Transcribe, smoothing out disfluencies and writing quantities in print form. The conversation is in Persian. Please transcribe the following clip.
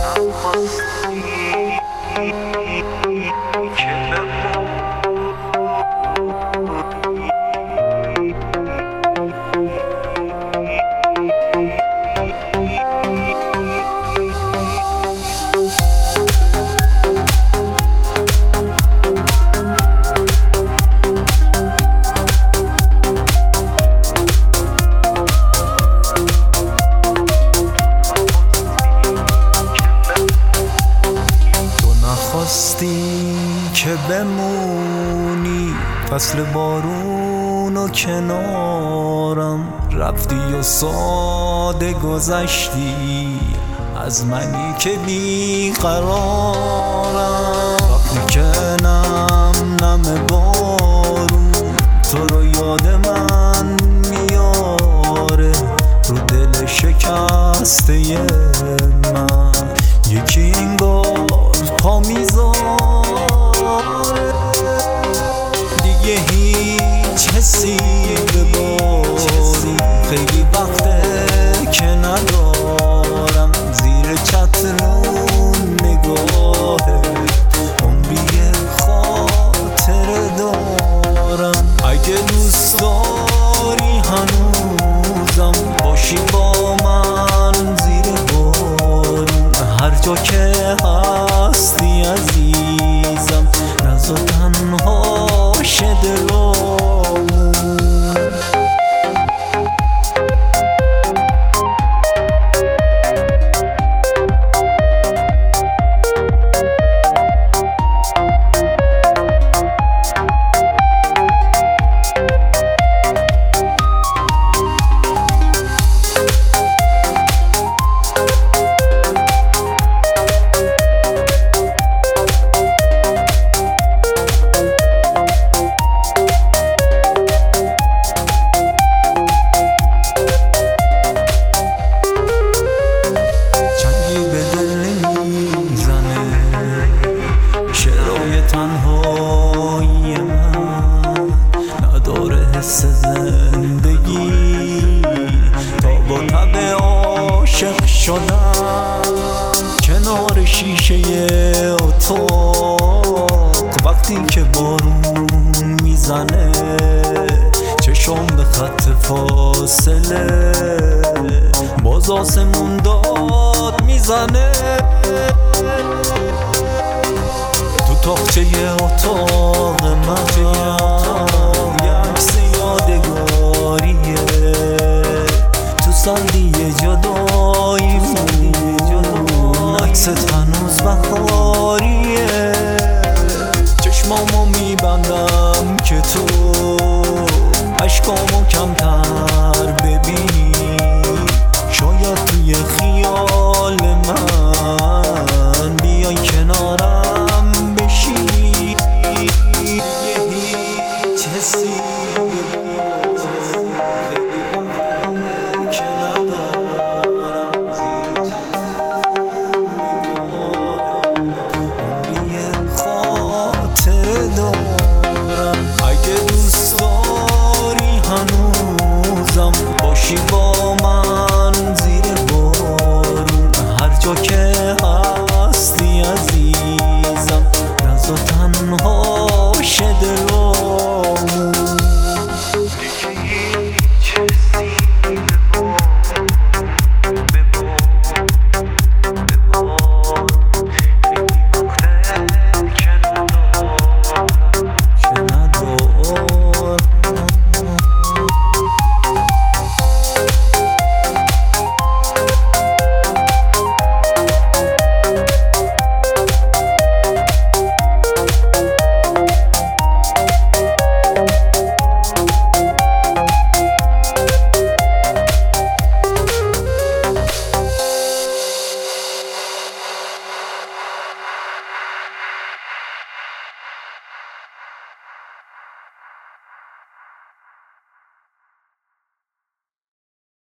که بمونی فصل بارون و کنارم، رفتی و ساده گذشتی از منی که بیقرارم. وقتی که نم بارون تو رو یاد من میاره، رو دل شکسته من یکی انگار پا میذاره. دیگه هیچ حسی بباری، خیلی وقته که ندارم زیر چترون نگاهه، عمری خاطره دارم. اگه دوست داری هنوزم باشی با من زیر بارون، هر جا که هستی عزیزم نذار تنها شه دلامون. تنهایی من نداره حس زندگی، تا با تب عاشق شدم کنار شیشه اتاق. وقتی که بارون میزنه چشم به خط فاصله، باز آسمون داد میزنه. تاقچه اتاق من یه عکس یادگاریه، تو سردی جدایی عکست هنوز بهاریه. چشمامو میبندم که تو عشقامو کمتر ببینی،